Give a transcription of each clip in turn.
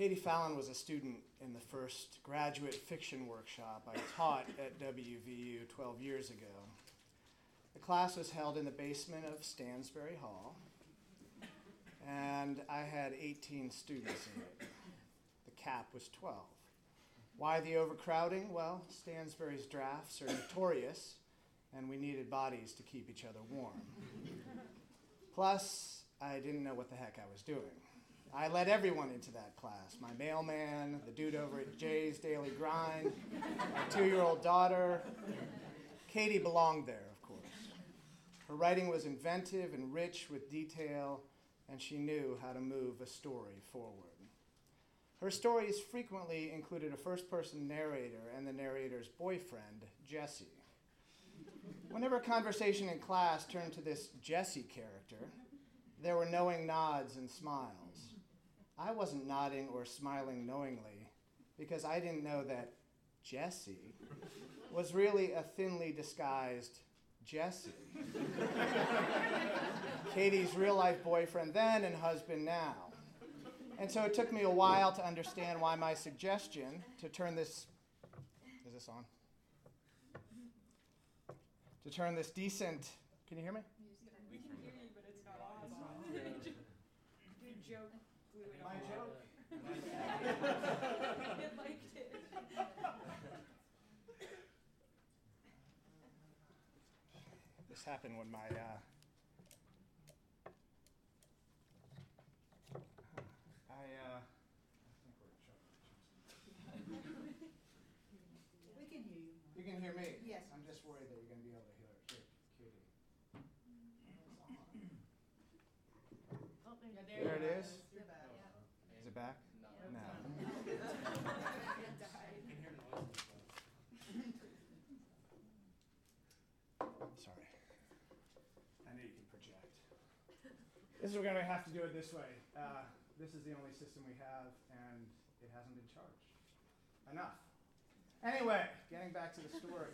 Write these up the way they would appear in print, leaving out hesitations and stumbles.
Katie Fallon was a student in the first graduate fiction workshop I taught at WVU 12 years ago. The class was held in the basement of Stansbury Hall, and I had 18 students in it. The cap was 12. Why the overcrowding? Well, Stansbury's drafts are notorious, and we needed bodies to keep each other warm. Plus, I didn't know what the heck I was doing. I let everyone into that class. My mailman, the dude over at Jay's Daily Grind, my 2-year-old daughter. Katie belonged there, of course. Her writing was inventive and rich with detail, and she knew how to move a story forward. Her stories frequently included a first-person narrator and the narrator's boyfriend, Jesse. Whenever conversation in class turned to this Jesse character, there were knowing nods and smiles. I wasn't nodding or smiling knowingly because I didn't know that Jesse was really a thinly disguised Jesse. Katie's real-life boyfriend then and husband now. And so it took me a while to understand why my suggestion to turn this... Is this on? To turn this decent... Can you hear me? We can hear you, but it's not on. Good joke. My joke? It liked it. This happened when my... We can hear you. You can hear me? Yes. I'm just worried that you're going to be able to hear Katie. Oh, There it is. You're back. Is it back? No. It died. Sorry. I knew you can project. This is we're going to have to do it this way. This is the only system we have, and it hasn't been charged. Enough. Anyway, getting back to the story.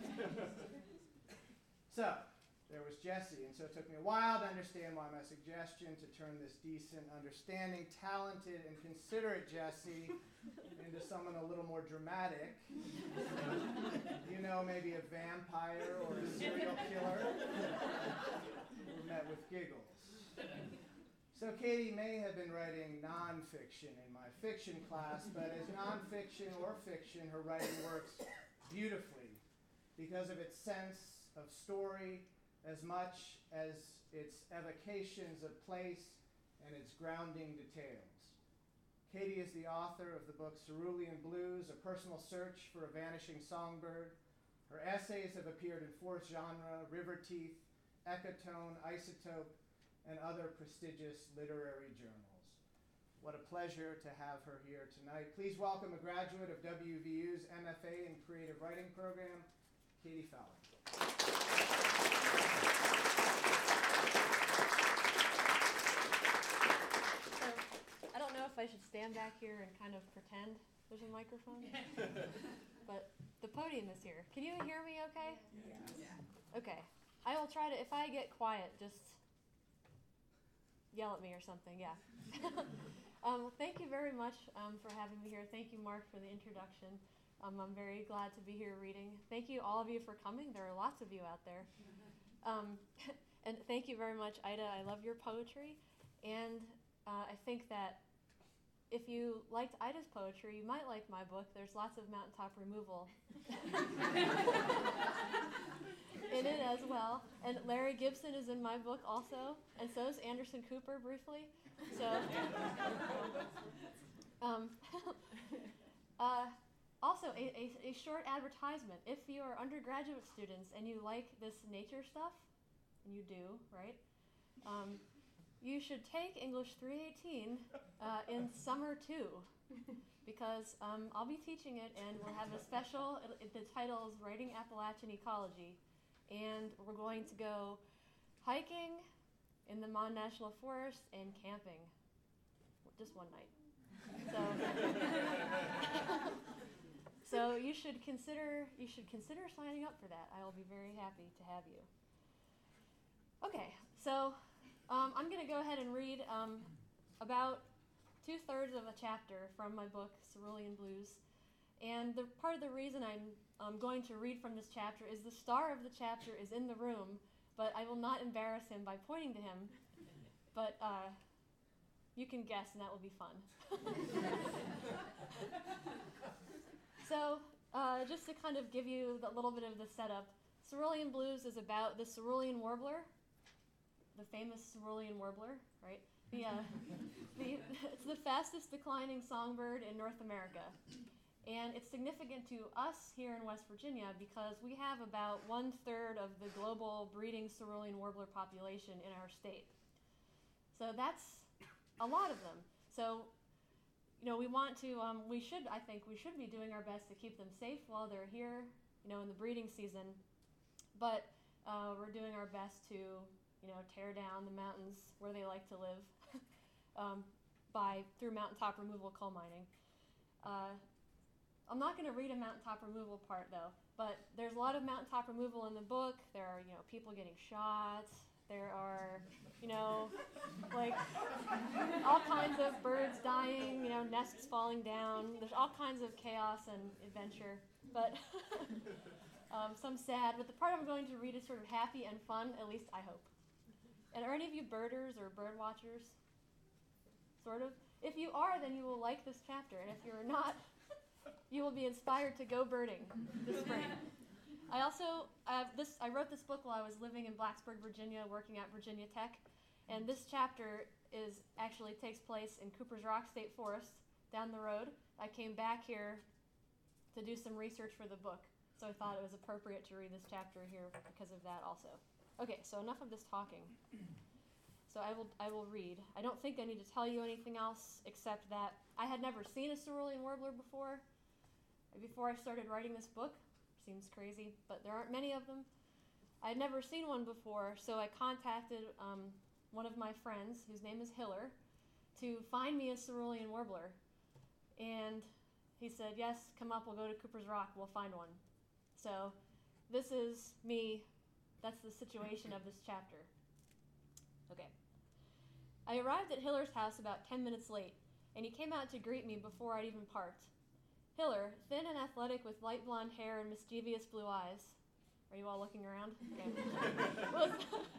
So, there was Jesse, and so it took me a while to understand why my suggestion to turn this decent, understanding, talented, and considerate Jesse into someone a little more dramatic. You know, maybe a vampire or a serial killer who met with giggles. So Katie may have been writing nonfiction in my fiction class, but as nonfiction or fiction, her writing works beautifully because of its sense of story as much as its evocations of place and its grounding details. Katie is the author of the book Cerulean Blues, A Personal Search for a Vanishing Songbird. Her essays have appeared in Fourth Genre, River Teeth, Ecotone, Isotope, and other prestigious literary journals. What a pleasure to have her here tonight. Please welcome a graduate of WVU's MFA in Creative Writing program, Katie Fallon. So, I don't know if I should stand back here and kind of pretend there's a microphone, but the podium is here. Can you hear me okay? Yeah. Okay. I will try to, if I get quiet, just yell at me or something, yeah. Thank you very much for having me here. Thank you, Mark, for the introduction. I'm very glad to be here reading. Thank you, all of you, for coming. There are lots of you out there. And thank you very much, Ida. I love your poetry. And I think that if you liked Ida's poetry, you might like my book. There's lots of mountaintop removal in it as well. And Larry Gibson is in my book also, and so is Anderson Cooper briefly. So, also a short advertisement. If you are undergraduate students and you like this nature stuff, and you do, right? You should take English 318 in summer 2, because I'll be teaching it, and we'll have a special. The title is Writing Appalachian Ecology. And we're going to go hiking in the Mon National Forest and camping, just one night. So you should consider signing up for that. I will be very happy to have you. Okay, so I'm going to go ahead and read about 2/3 of a chapter from my book, Cerulean Blues. And part of the reason I'm going to read from this chapter is the star of the chapter is in the room, but I will not embarrass him by pointing to him. But you can guess, and that will be fun. So, just to kind of give you a little bit of the setup, Cerulean Blues is about the cerulean warbler, the famous cerulean warbler, right? It's the fastest declining songbird in North America. And it's significant to us here in West Virginia because we have about 1/3 of the global breeding cerulean warbler population in our state. So that's a lot of them. So, I think we should be doing our best to keep them safe while they're here, in the breeding season. But we're doing our best to, tear down the mountains where they like to live through mountaintop removal coal mining. I'm not going to read a mountaintop removal part though, but there's a lot of mountaintop removal in the book. There are, people getting shot. There are, like all kinds of birds dying, nests falling down. There's all kinds of chaos and adventure, but some sad. But the part I'm going to read is sort of happy and fun, at least I hope. And are any of you birders or bird watchers? Sort of? If you are, then you will like this chapter, and if you're not, you will be inspired to go birding this spring. I wrote this book while I was living in Blacksburg, Virginia, working at Virginia Tech, and this chapter takes place in Cooper's Rock State Forest down the road. I came back here to do some research for the book, so I thought it was appropriate to read this chapter here because of that also. Okay, so enough of this talking. So I will read. I don't think I need to tell you anything else except that I had never seen a cerulean warbler before I started writing this book. Seems crazy, but there aren't many of them. I had never seen one before, so I contacted one of my friends, whose name is Hiller, to find me a cerulean warbler. And he said, yes, come up, we'll go to Cooper's Rock, we'll find one. So this is me. That's the situation of this chapter. Okay. I arrived at Hiller's house about 10 minutes late, and he came out to greet me before I'd even parked. Hiller, thin and athletic with light blonde hair and mischievous blue eyes. Are you all looking around? Okay.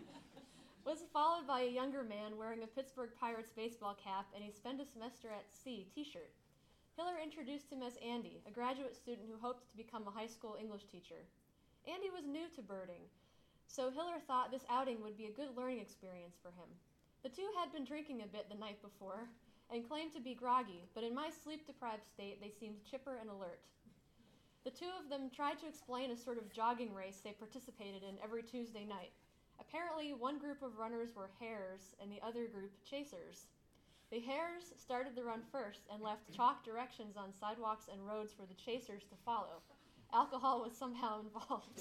was followed by a younger man wearing a Pittsburgh Pirates baseball cap and a Spend a Semester at Sea t-shirt. Hiller introduced him as Andy, a graduate student who hoped to become a high school English teacher. Andy was new to birding, so Hiller thought this outing would be a good learning experience for him. The two had been drinking a bit the night before and claimed to be groggy, but in my sleep-deprived state, they seemed chipper and alert. The two of them tried to explain a sort of jogging race they participated in every Tuesday night. Apparently, one group of runners were hares and the other group chasers. The hares started the run first and left chalk directions on sidewalks and roads for the chasers to follow. Alcohol was somehow involved.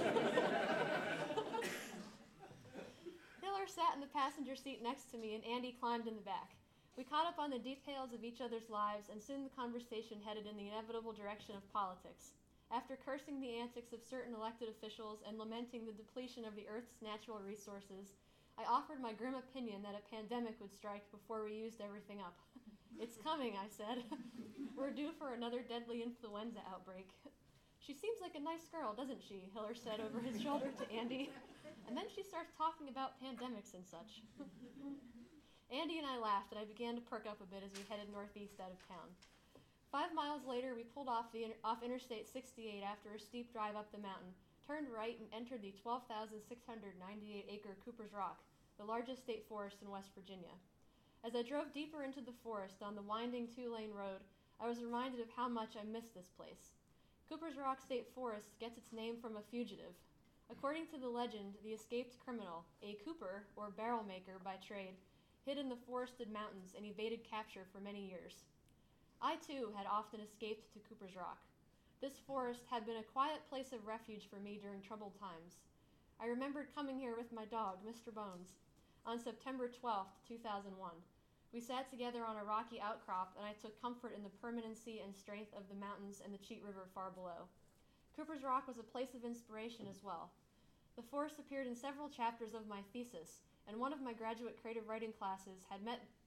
Hiller sat in the passenger seat next to me and Andy climbed in the back. We caught up on the details of each other's lives, and soon the conversation headed in the inevitable direction of politics. After cursing the antics of certain elected officials and lamenting the depletion of the Earth's natural resources, I offered my grim opinion that a pandemic would strike before we used everything up. It's coming, I said. We're due for another deadly influenza outbreak. She seems like a nice girl, doesn't she? Hiller said over his shoulder to Andy. And then she starts talking about pandemics and such. Andy and I laughed, and I began to perk up a bit as we headed northeast out of town. 5 miles later, we pulled off Interstate 68 after a steep drive up the mountain, turned right, and entered the 12,698-acre Cooper's Rock, the largest state forest in West Virginia. As I drove deeper into the forest on the winding 2-lane road, I was reminded of how much I missed this place. Cooper's Rock State Forest gets its name from a fugitive. According to the legend, the escaped criminal, a cooper, or barrel maker by trade, hid in the forested mountains and evaded capture for many years. I, too, had often escaped to Cooper's Rock. This forest had been a quiet place of refuge for me during troubled times. I remembered coming here with my dog, Mr. Bones, on September 12, 2001. We sat together on a rocky outcrop, and I took comfort in the permanency and strength of the mountains and the Cheat River far below. Cooper's Rock was a place of inspiration as well. The forest appeared in several chapters of my thesis, and one of my graduate creative writing classes had met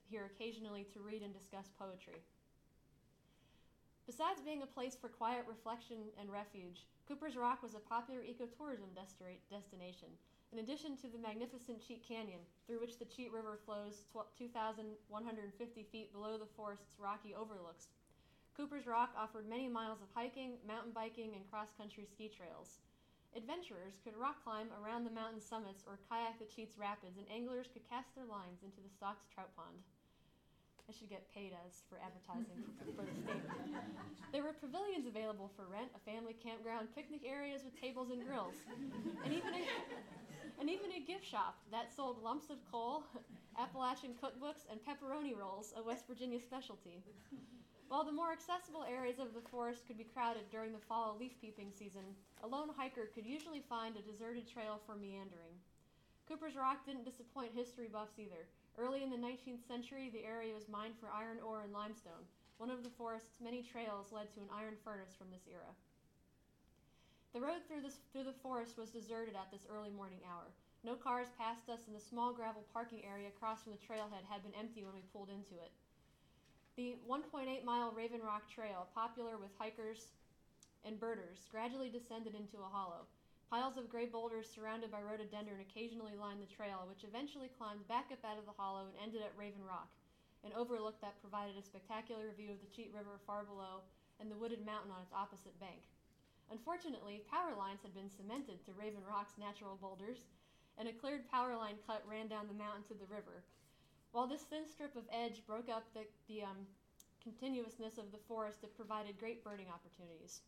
here occasionally to read and discuss poetry. Besides being a place for quiet reflection and refuge, Cooper's Rock was a popular ecotourism destination. In addition to the magnificent Cheat Canyon, through which the Cheat River flows 2,150 feet below the forest's rocky overlooks, Cooper's Rock offered many miles of hiking, mountain biking, and cross-country ski trails. Adventurers could rock climb around the mountain summits or kayak the Cheat's rapids, and anglers could cast their lines into the Stocks trout pond. I should get paid as for advertising for the state. There were pavilions available for rent, a family campground, picnic areas with tables and grills, and even a gift shop that sold lumps of coal, Appalachian cookbooks, and pepperoni rolls, a West Virginia specialty. While the more accessible areas of the forest could be crowded during the fall leaf peeping season, a lone hiker could usually find a deserted trail for meandering. Cooper's Rock didn't disappoint history buffs either. Early in the 19th century, the area was mined for iron ore and limestone. One of the forest's many trails led to an iron furnace from this era. The road through the forest was deserted at this early morning hour. No cars passed us, and the small gravel parking area across from the trailhead had been empty when we pulled into it. The 1.8-mile Raven Rock Trail, popular with hikers and birders, gradually descended into a hollow. Piles of gray boulders surrounded by rhododendron occasionally lined the trail, which eventually climbed back up out of the hollow and ended at Raven Rock, an overlook that provided a spectacular view of the Cheat River far below and the wooded mountain on its opposite bank. Unfortunately, power lines had been cemented to Raven Rock's natural boulders, and a cleared power line cut ran down the mountain to the river. While this thin strip of edge broke up the continuousness of the forest, it provided great birding opportunities.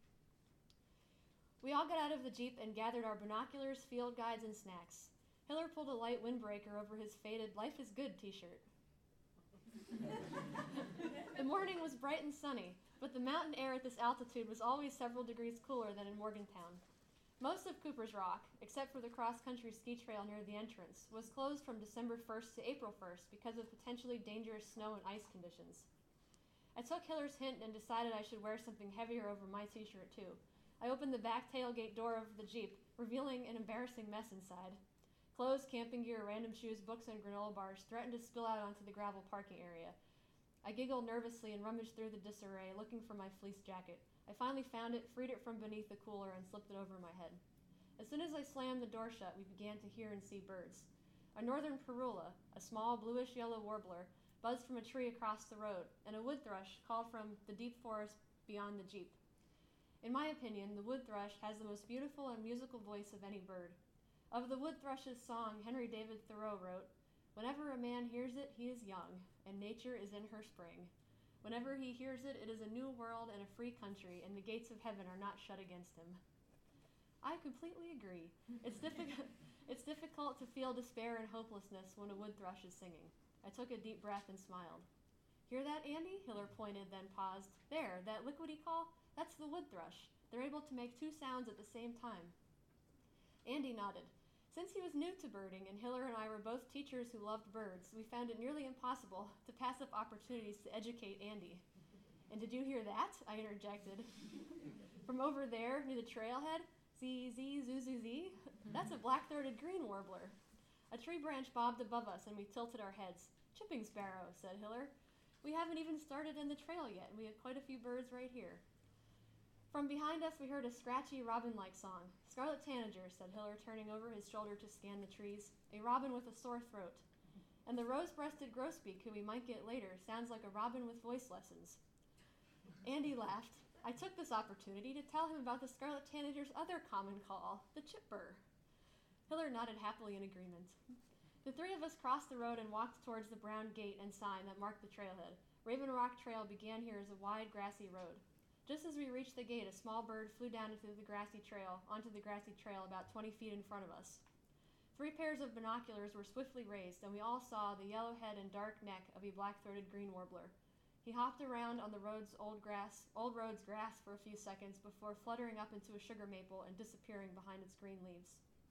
We all got out of the Jeep and gathered our binoculars, field guides, and snacks. Hiller pulled a light windbreaker over his faded "Life is Good" t-shirt. The morning was bright and sunny, but the mountain air at this altitude was always several degrees cooler than in Morgantown. Most of Cooper's Rock, except for the cross-country ski trail near the entrance, was closed from December 1st to April 1st because of potentially dangerous snow and ice conditions. I took Hiller's hint and decided I should wear something heavier over my t-shirt too. I opened the back tailgate door of the Jeep, revealing an embarrassing mess inside. Clothes, camping gear, random shoes, books, and granola bars threatened to spill out onto the gravel parking area. I giggled nervously and rummaged through the disarray, looking for my fleece jacket. I finally found it, freed it from beneath the cooler, and slipped it over my head. As soon as I slammed the door shut, we began to hear and see birds. A northern parula, a small bluish-yellow warbler, buzzed from a tree across the road, and a wood thrush called from the deep forest beyond the Jeep. In my opinion, the wood thrush has the most beautiful and musical voice of any bird. Of the wood thrush's song, Henry David Thoreau wrote, "Whenever a man hears it, he is young, and nature is in her spring. Whenever he hears it, it is a new world and a free country, and the gates of heaven are not shut against him." I completely agree. It's difficult to feel despair and hopelessness when a wood thrush is singing. I took a deep breath and smiled. "Hear that, Andy?" Hiller pointed, then paused. "There, that liquidy call? That's the wood thrush. They're able to make two sounds at the same time." Andy nodded. Since he was new to birding and Hiller and I were both teachers who loved birds, we found it nearly impossible to pass up opportunities to educate Andy. "And did you hear that?" I interjected. "From over there, near the trailhead? Z-Z, zoo-zoo-z? That's a black-throated green warbler." A tree branch bobbed above us and we tilted our heads. "Chipping sparrow," said Hiller. "We haven't even started in the trail yet, and we have quite a few birds right here." From behind us, we heard a scratchy, robin-like song. "Scarlet tanager," said Hiller, turning over his shoulder to scan the trees. "A robin with a sore throat. And the rose-breasted grosbeak, who we might get later, sounds like a robin with voice lessons." Andy laughed. I took this opportunity to tell him about the scarlet tanager's other common call, the chipper. Hiller nodded happily in agreement. The three of us crossed the road and walked towards the brown gate and sign that marked the trailhead. Raven Rock Trail began here as a wide, grassy road. Just as we reached the gate, a small bird flew down onto the grassy trail about 20 feet in front of us. 3 pairs of binoculars were swiftly raised, and we all saw the yellow head and dark neck of a black-throated green warbler. He hopped around on the old road's grass for a few seconds before fluttering up into a sugar maple and disappearing behind its green leaves.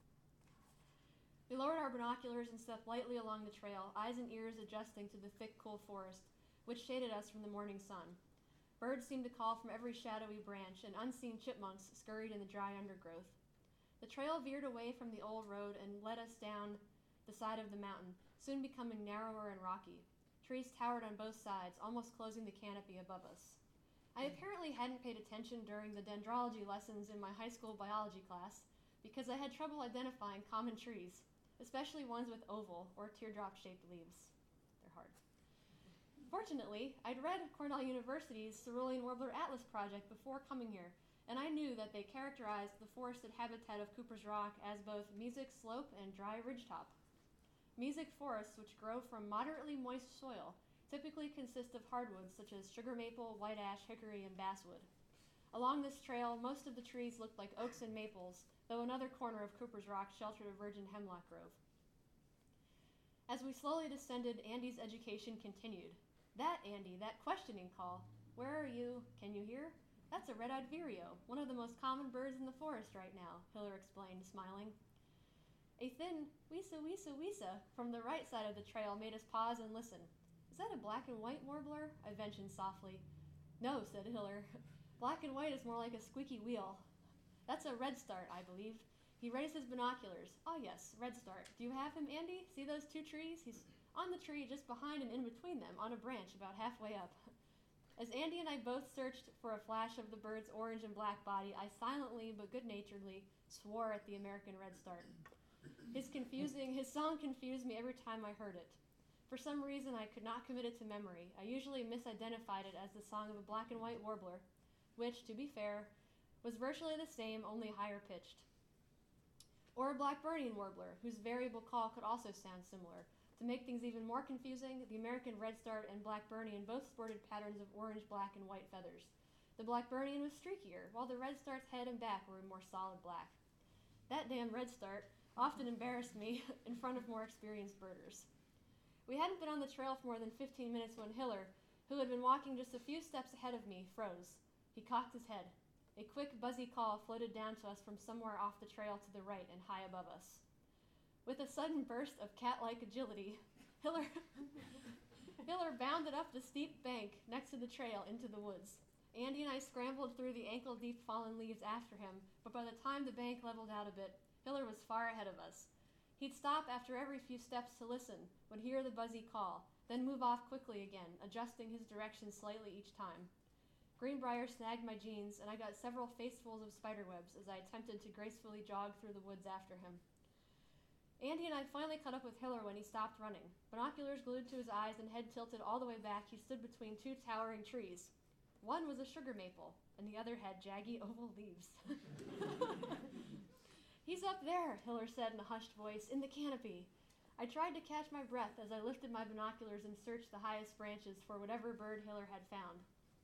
We lowered our binoculars and stepped lightly along the trail, eyes and ears adjusting to the thick, cool forest, which shaded us from the morning sun. Birds seemed to call from every shadowy branch, and unseen chipmunks scurried in the dry undergrowth. The trail veered away from the old road and led us down the side of the mountain, soon becoming narrower and rocky. Trees towered on both sides, almost closing the canopy above us. I apparently hadn't paid attention during the dendrology lessons in my high school biology class because I had trouble identifying common trees, especially ones with oval or teardrop-shaped leaves. They're hard. Fortunately, I'd read Cornell University's Cerulean Warbler Atlas project before coming here, and I knew that they characterized the forested habitat of Cooper's Rock as both mesic slope and dry ridgetop. Mesic forests, which grow from moderately moist soil, typically consist of hardwoods such as sugar maple, white ash, hickory, and basswood. Along this trail, most of the trees looked like oaks and maples, though another corner of Cooper's Rock sheltered a virgin hemlock grove. As we slowly descended, Andy's education continued. That Andy, that questioning call. Where are you? Can you hear? That's a red-eyed vireo, one of the most common birds in the forest right now, Hiller explained, smiling. A thin weesa weesa weesa from the right side of the trail made us pause and listen. Is that a black and white warbler? I ventured softly. No, said Hiller. Black and white is more like a squeaky wheel. That's a redstart, I believe. He raised his binoculars. Oh yes, redstart. Do you have him, Andy? See those two trees? He's on the tree just behind and in between them, on a branch about halfway up. As Andy and I both searched for a flash of the bird's orange and black body, I silently but good-naturedly swore at the American redstart. His song confused me every time I heard it. For some reason, I could not commit it to memory. I usually misidentified it as the song of a black and white warbler, which, to be fair, was virtually the same, only higher pitched. Or a Blackburnian warbler, whose variable call could also sound similar. To make things even more confusing, the American redstart and Blackburnian both sported patterns of orange, black, and white feathers. The Blackburnian was streakier, while the redstart's head and back were more solid black. That damn redstart often embarrassed me in front of more experienced birders. We hadn't been on the trail for more than 15 minutes when Hiller, who had been walking just a few steps ahead of me, froze. He cocked his head. A quick, buzzy call floated down to us from somewhere off the trail to the right and high above us. With a sudden burst of cat-like agility, Hiller bounded up the steep bank next to the trail into the woods. Andy and I scrambled through the ankle-deep fallen leaves after him, but by the time the bank leveled out a bit, Hiller was far ahead of us. He'd stop after every few steps to listen, would hear the buzzy call, then move off quickly again, adjusting his direction slightly each time. Greenbrier snagged my jeans, and I got several facefuls of spiderwebs as I attempted to gracefully jog through the woods after him. Andy and I finally caught up with Hiller when he stopped running. Binoculars glued to his eyes and head tilted all the way back, he stood between two towering trees. One was a sugar maple, and the other had jaggy oval leaves. He's up there, Hiller said in a hushed voice, in the canopy. I tried to catch my breath as I lifted my binoculars and searched the highest branches for whatever bird Hiller had found.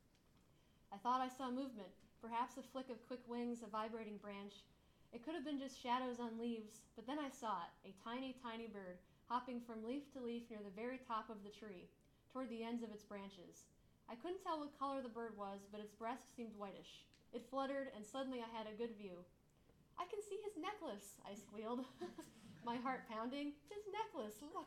I thought I saw movement, perhaps a flick of quick wings, a vibrating branch. It could have been just shadows on leaves, but then I saw it, a tiny, tiny bird, hopping from leaf to leaf near the very top of the tree, toward the ends of its branches. I couldn't tell what color the bird was, but its breast seemed whitish. It fluttered, and suddenly I had a good view. I can see his necklace, I squealed, my heart pounding. His necklace, look.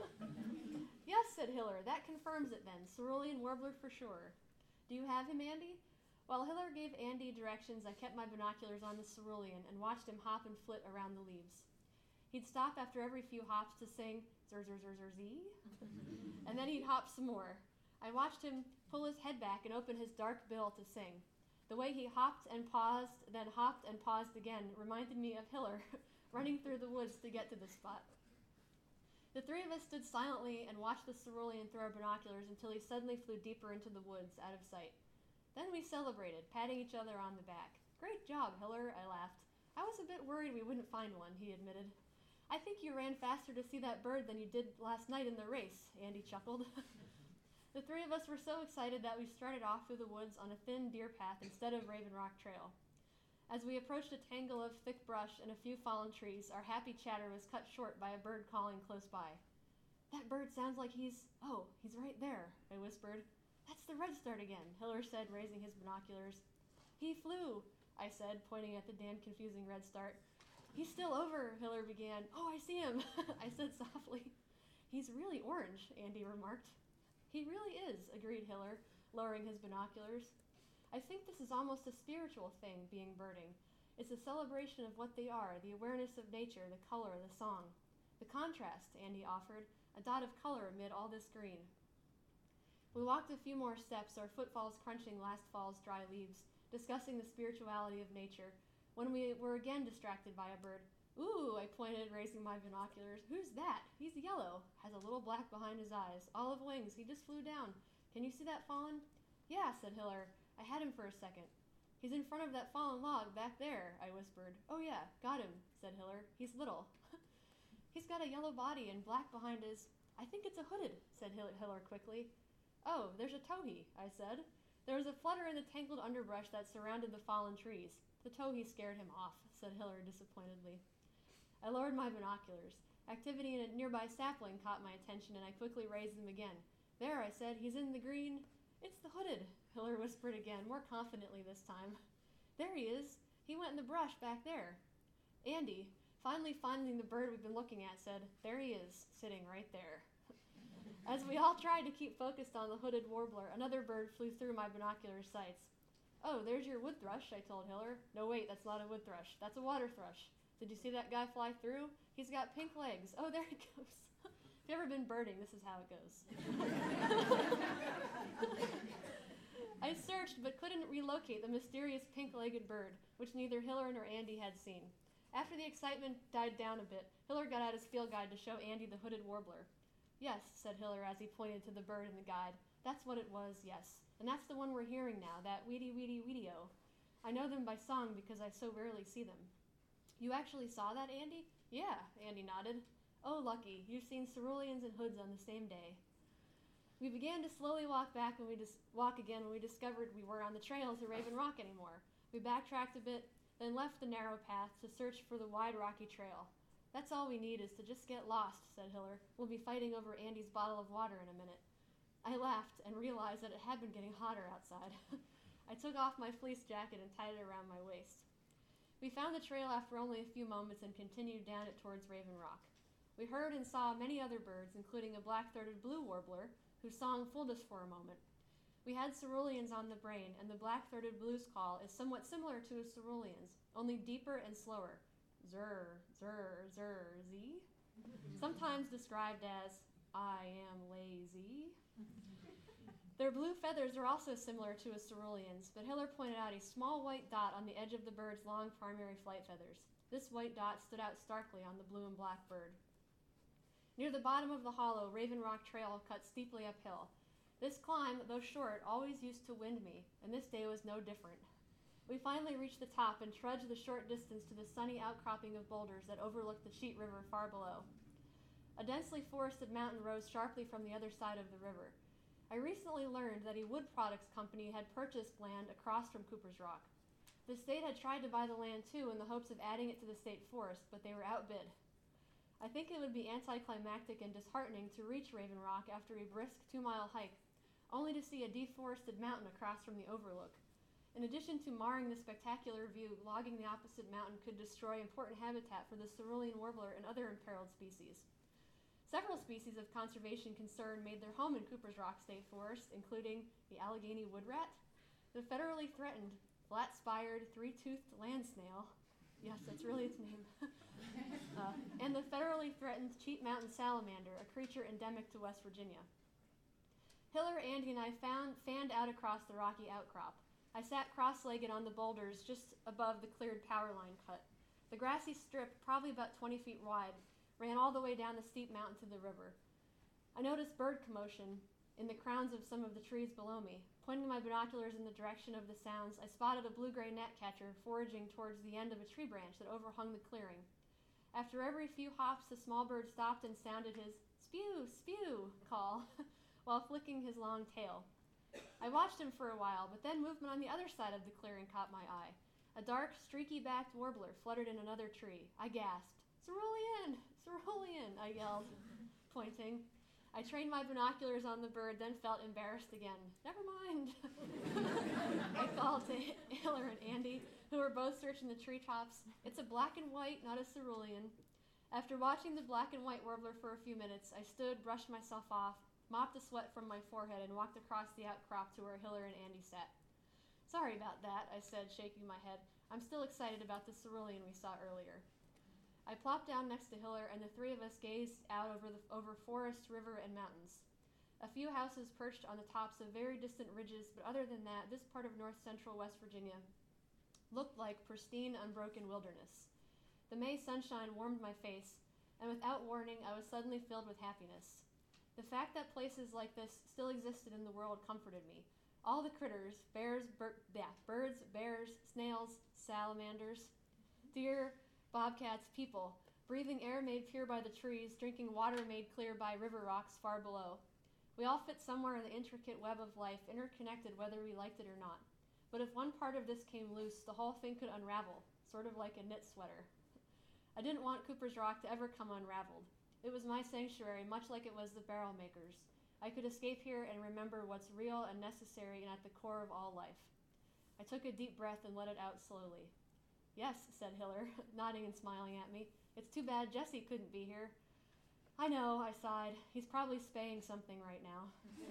Yes, said Hiller, that confirms it then. Cerulean warbler for sure. Do you have him, Andy? While Hiller gave Andy directions, I kept my binoculars on the cerulean and watched him hop and flit around the leaves. He'd stop after every few hops to sing, zer zer zer zer zee, and then he'd hop some more. I watched him pull his head back and open his dark bill to sing. The way he hopped and paused, then hopped and paused again, reminded me of Hiller running through the woods to get to the spot. The three of us stood silently and watched the cerulean through our binoculars until he suddenly flew deeper into the woods, out of sight. Then we celebrated, patting each other on the back. Great job, Hiller, I laughed. I was a bit worried we wouldn't find one, he admitted. I think you ran faster to see that bird than you did last night in the race, Andy chuckled. The three of us were so excited that we started off through the woods on a thin deer path instead of Raven Rock Trail. As we approached a tangle of thick brush and a few fallen trees, our happy chatter was cut short by a bird calling close by. That bird sounds like he's right there, I whispered. That's the redstart again, Hiller said, raising his binoculars. He flew, I said, pointing at the damn confusing redstart. He's still over, Hiller began. Oh, I see him, I said softly. He's really orange, Andy remarked. He really is, agreed Hiller, lowering his binoculars. I think this is almost a spiritual thing, being birding. It's a celebration of what they are, the awareness of nature, the color, the song. The contrast, Andy offered, a dot of color amid all this green. We walked a few more steps, our footfalls crunching last fall's dry leaves, discussing the spirituality of nature, when we were again distracted by a bird. "Ooh," I pointed, raising my binoculars. "Who's that? He's yellow, has a little black behind his eyes, olive wings, he just flew down. Can you see that fawn?" "Yeah," said Hiller. I had him for a second. "He's in front of that fallen log back there," I whispered. "Oh yeah, got him," said Hiller. "He's little." "He's got a yellow body and black behind his—" "I think it's a hooded," said Hiller quickly. "Oh, there's a towhee," I said. There was a flutter in the tangled underbrush that surrounded the fallen trees. "The towhee scared him off," said Hiller disappointedly. I lowered my binoculars. Activity in a nearby sapling caught my attention, and I quickly raised them again. "There," I said, "he's in the green—" "It's the hooded," Hiller whispered again, more confidently this time. "There he is. He went in the brush back there." Andy, finally finding the bird we've been looking at, said, "There he is, sitting right there." As we all tried to keep focused on the hooded warbler, another bird flew through my binocular sights. "Oh, there's your wood thrush," I told Hiller. "No, wait, that's not a wood thrush. That's a water thrush. Did you see that guy fly through? He's got pink legs. Oh, there he goes." If you've ever been birding, this is how it goes. I searched but couldn't relocate the mysterious pink-legged bird, which neither Hiller nor Andy had seen. After the excitement died down a bit, Hiller got out his field guide to show Andy the hooded warbler. "Yes," said Hiller as he pointed to the bird in the guide. "That's what it was, yes. And that's the one we're hearing now, that weedy-weedy-weedy-o. I know them by song because I so rarely see them." "You actually saw that, Andy?" "Yeah," Andy nodded. "Oh, lucky. You've seen ceruleans and hoods on the same day." We began to slowly walk again when we discovered we weren't on the trail to Raven Rock anymore. We backtracked a bit, then left the narrow path to search for the wide rocky trail. "That's all we need is to just get lost," said Hiller. "We'll be fighting over Andy's bottle of water in a minute." I laughed and realized that it had been getting hotter outside. I took off my fleece jacket and tied it around my waist. We found the trail after only a few moments and continued down it towards Raven Rock. We heard and saw many other birds, including a black-throated blue warbler, whose song fooled us for a moment. We had ceruleans on the brain, and the black-throated blue's call is somewhat similar to a cerulean's, only deeper and slower. Zurr, zurr, zurr, zee. Sometimes described as, "I am lazy." Their blue feathers are also similar to a cerulean's, but Hiller pointed out a small white dot on the edge of the bird's long primary flight feathers. This white dot stood out starkly on the blue and black bird. Near the bottom of the hollow, Raven Rock Trail cut steeply uphill. This climb, though short, always used to wind me, and this day was no different. We finally reached the top and trudged the short distance to the sunny outcropping of boulders that overlooked the Cheat River far below. A densely forested mountain rose sharply from the other side of the river. I recently learned that a wood products company had purchased land across from Cooper's Rock. The state had tried to buy the land too in the hopes of adding it to the state forest, but they were outbid. I think it would be anticlimactic and disheartening to reach Raven Rock after a brisk 2-mile hike, only to see a deforested mountain across from the overlook. In addition to marring the spectacular view, logging the opposite mountain could destroy important habitat for the cerulean warbler and other imperiled species. Several species of conservation concern made their home in Cooper's Rock State Forest, including the Allegheny woodrat, the federally threatened flat-spired, 3-toothed land snail, yes, that's really its name, and the federally threatened Cheat Mountain salamander, a creature endemic to West Virginia. Hiller, Andy, and I fanned out across the rocky outcrop. I sat cross-legged on the boulders just above the cleared power line cut. The grassy strip, probably about 20 feet wide, ran all the way down the steep mountain to the river. I noticed bird commotion in the crowns of some of the trees below me. Pointing my binoculars in the direction of the sounds, I spotted a blue-gray gnatcatcher foraging towards the end of a tree branch that overhung the clearing. After every few hops, the small bird stopped and sounded his "spew, spew" call while flicking his long tail. I watched him for a while, but then movement on the other side of the clearing caught my eye. A dark, streaky-backed warbler fluttered in another tree. I gasped. "Cerulean! Cerulean!" I yelled, pointing. I trained my binoculars on the bird, then felt embarrassed again. "Never mind." I called to Hiller and Andy, who were both searching the treetops. "It's a black and white, not a cerulean." After watching the black and white warbler for a few minutes, I stood, brushed myself off, mopped the sweat from my forehead, and walked across the outcrop to where Hiller and Andy sat. "Sorry about that," I said, shaking my head. "I'm still excited about the cerulean we saw earlier." I plopped down next to Hiller, and the three of us gazed out over forest, river, and mountains. A few houses perched on the tops of very distant ridges, but other than that, this part of north central West Virginia looked like pristine, unbroken wilderness. The May sunshine warmed my face, and without warning, I was suddenly filled with happiness. The fact that places like this still existed in the world comforted me. All the critters, birds, bears, snails, salamanders, deer, bobcats, people, breathing air made pure by the trees, drinking water made clear by river rocks far below. We all fit somewhere in the intricate web of life, interconnected whether we liked it or not. But if one part of this came loose, the whole thing could unravel, sort of like a knit sweater. I didn't want Cooper's Rock to ever come unraveled. It was my sanctuary, much like it was the barrel maker's. I could escape here and remember what's real and necessary and at the core of all life. I took a deep breath and let it out slowly. Yes, said Hiller, nodding and smiling at me. It's too bad Jesse couldn't be here. I know, I sighed. He's probably spaying something right now.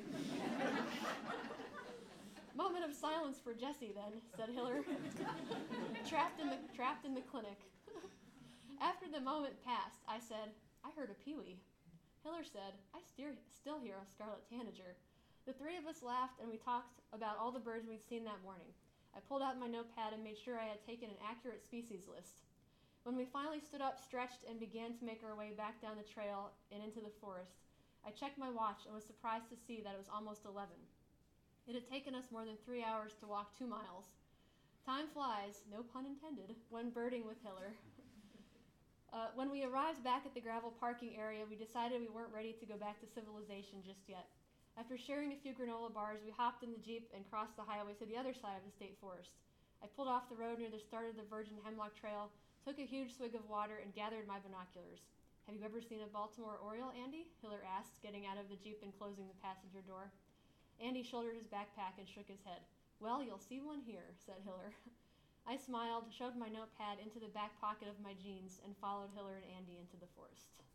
Moment of silence for Jesse, then, said Hiller. trapped in the clinic. After the moment passed, I said, I heard a peewee. Hiller said, I still hear a scarlet tanager. The three of us laughed, and we talked about all the birds we'd seen that morning. I pulled out my notepad and made sure I had taken an accurate species list. When we finally stood up, stretched, and began to make our way back down the trail and into the forest, I checked my watch and was surprised to see that it was almost 11. It had taken us more than 3 hours to walk 2 miles. Time flies, no pun intended, when birding with Hiller. When we arrived back at the gravel parking area, we decided we weren't ready to go back to civilization just yet. After sharing a few granola bars, we hopped in the Jeep and crossed the highway to the other side of the state forest. I pulled off the road near the start of the Virgin Hemlock Trail, took a huge swig of water, and gathered my binoculars. Have you ever seen a Baltimore Oriole, Andy? Hiller asked, getting out of the Jeep and closing the passenger door. Andy shouldered his backpack and shook his head. Well, you'll see one here, said Hiller. I smiled, shoved my notepad into the back pocket of my jeans, and followed Hiller and Andy into the forest.